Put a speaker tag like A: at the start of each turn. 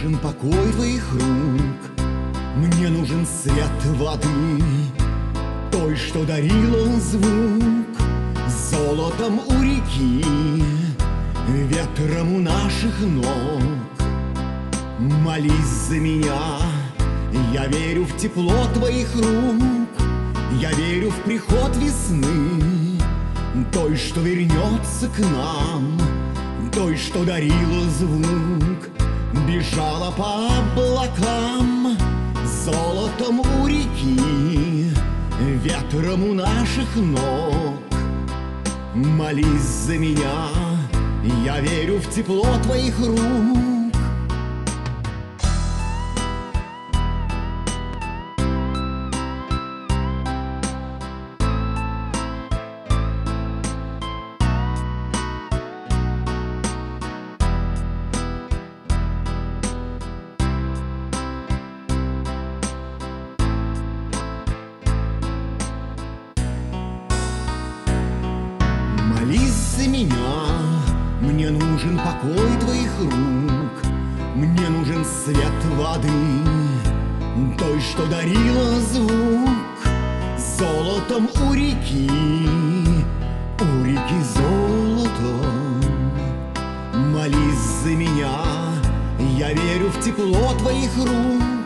A: нужен покой твоих рук, мне нужен свет воды, той, что дарила звук золотом у реки, ветром у наших ног. Молись за меня, я верю в тепло твоих рук, я верю в приход весны, той, что вернется к нам, той, что дарила звук, бежала по облакам, золотом у реки, ветром у наших ног. Молись за меня, я верю в тепло твоих рук. Молись за меня, мне нужен покой твоих рук, мне нужен свет воды, той, что дарила звук золотом у реки золотом. Молись за меня, я верю в тепло твоих рук,